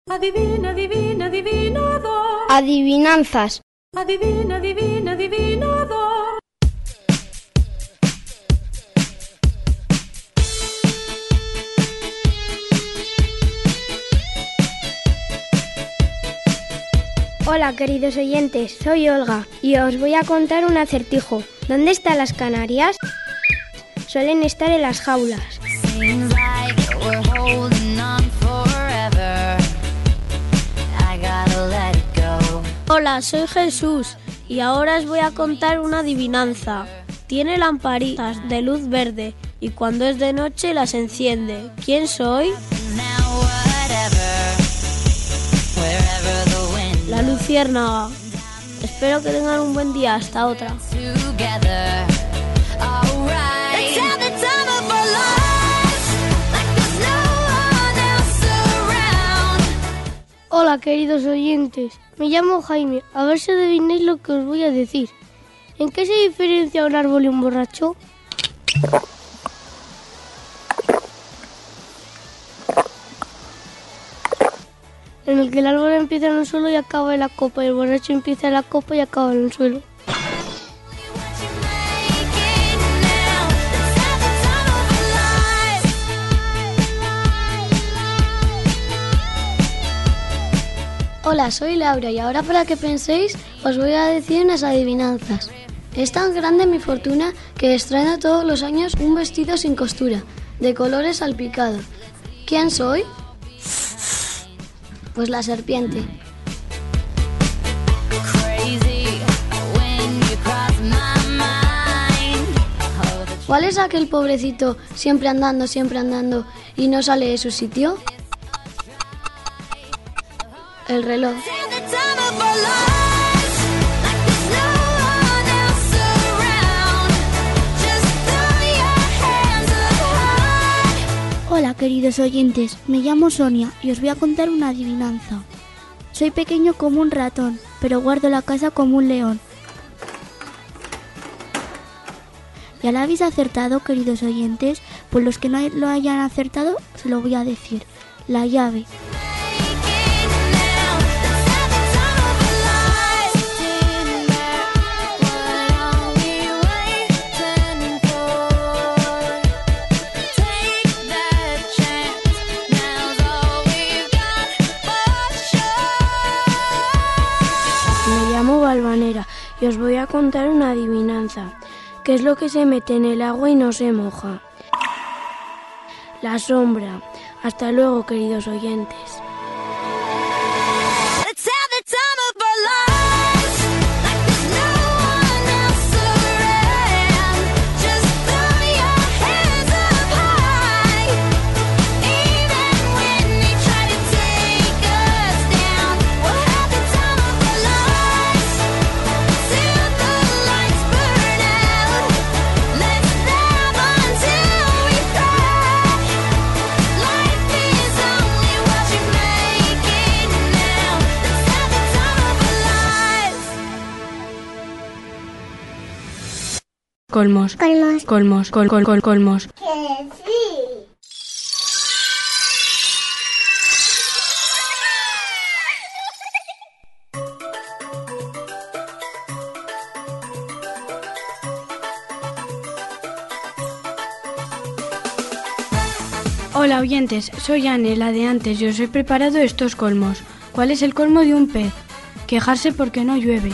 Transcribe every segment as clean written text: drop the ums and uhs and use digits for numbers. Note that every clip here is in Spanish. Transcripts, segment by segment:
Adivina, adivina, adivinador. Adivinanzas. Adivina, adivina, adivinador. Hola queridos oyentes, soy Olga y os voy a contar un acertijo. ¿Dónde están las canarias? Suelen estar en las jaulas. Hola, soy Jesús y ahora os voy a contar una adivinanza. Tiene lamparitas de luz verde y cuando es de noche las enciende. ¿Quién soy? La luciérnaga. Espero que tengan un buen día. Hasta otra. Hola queridos oyentes, me llamo Jaime, a ver si adivináis lo que os voy a decir. ¿En qué se diferencia un árbol y un borracho? En el que el árbol empieza en el suelo y acaba en la copa, y el borracho empieza en la copa y acaba en el suelo. Hola, soy Laura y ahora para que penséis os voy a decir unas adivinanzas. Es tan grande mi fortuna que estreno todos los años un vestido sin costura, de colores salpicados. ¿Quién soy? Pues la serpiente. ¿Cuál es aquel pobrecito siempre andando y no sale de su sitio? El reloj. Hola queridos oyentes, me llamo Sonia y os voy a contar una adivinanza. Soy pequeño como un ratón, pero guardo la casa como un león. ¿Ya lo habéis acertado, queridos oyentes? Pues los que no lo hayan acertado, se lo voy a decir. La llave. Valvanera y os voy a contar una adivinanza. ¿Qué es lo que se mete en el agua y no se moja? La sombra. Hasta luego, queridos oyentes. Colmos. ¡Que sí! Hola oyentes, soy Anne, la de antes, y os he preparado estos colmos. ¿Cuál es el colmo de un pez? Quejarse porque no llueve.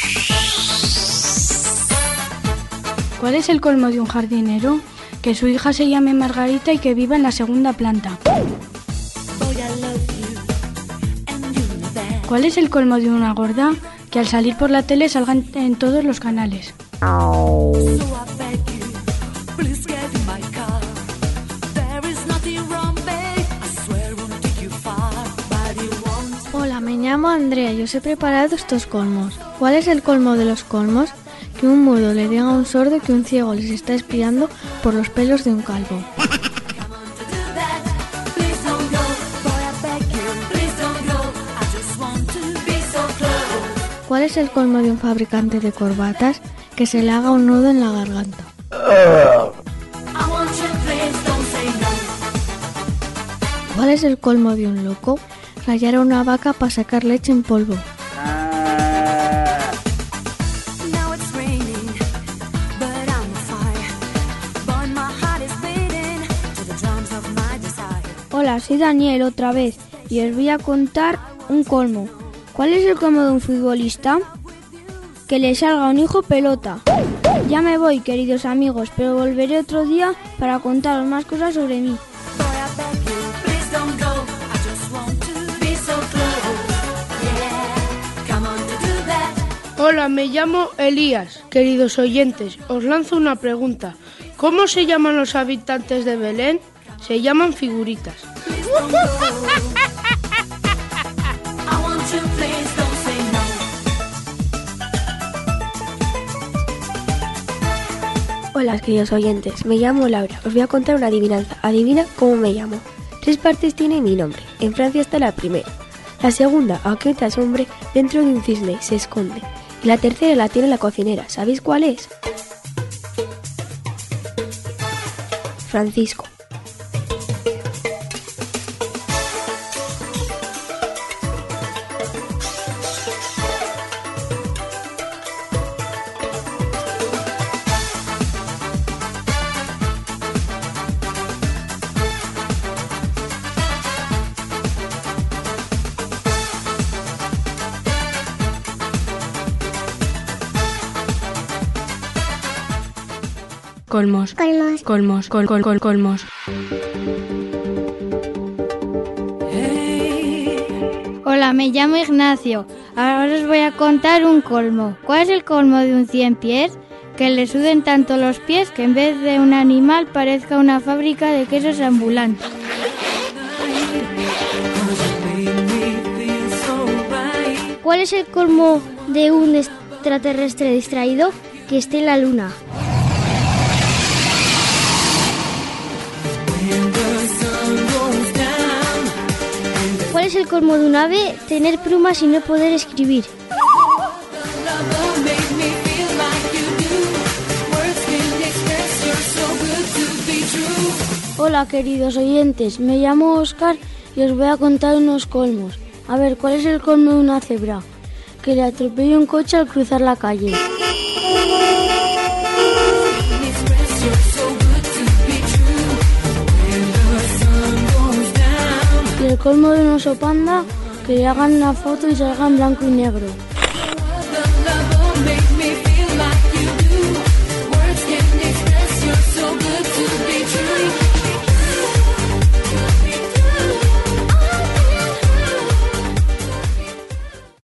¿Cuál es el colmo de un jardinero? Que su hija se llame Margarita y que viva en la segunda planta. ¿Cuál es el colmo de una gorda? Que al salir por la tele salgan en todos los canales. Hola, me llamo Andrea y os he preparado estos colmos. ¿Cuál es el colmo de los colmos? Que un mudo le diga a un sordo que un ciego les está espiando por los pelos de un calvo. ¿Cuál es el colmo de un fabricante de corbatas? Que se le haga un nudo en la garganta. ¿Cuál es el colmo de un loco? rayar a una vaca para sacar leche en polvo. Hola, soy Daniel otra vez y os voy a contar un colmo. ¿Cuál es el colmo de un futbolista? Que le salga un hijo pelota. Ya me voy, queridos amigos, pero volveré otro día para contaros más cosas sobre mí. Hola, me llamo Elías. Queridos oyentes, os lanzo una pregunta. ¿Cómo se llaman los habitantes de Belén? Se llaman figuritas. Hola, queridos oyentes, me llamo Laura. Os voy a contar una adivinanza. Adivina cómo me llamo. 3 partes tiene mi nombre. En Francia está la primera. La segunda, aunque te asombre, dentro de un cisne se esconde. Y la tercera la tiene la cocinera. ¿Sabéis cuál es? Francisco. Colmos. Colmos. Hola, me llamo Ignacio. Ahora os voy a contar un colmo. ¿Cuál es el colmo de un 100 pies? Que le suden tanto los pies que en vez de un animal parezca una fábrica de quesos ambulante. ¿Cuál es el colmo de un extraterrestre distraído? Que esté en la luna. ¿Cuál es el colmo de un ave? Tener plumas y no poder escribir. Hola, queridos oyentes, me llamo Óscar y os voy a contar unos colmos. A ver, ¿cuál es el colmo de una cebra? Que le atropelle un coche al cruzar la calle. Y el colmo de un oso panda, que le hagan una foto y salga en blanco y negro.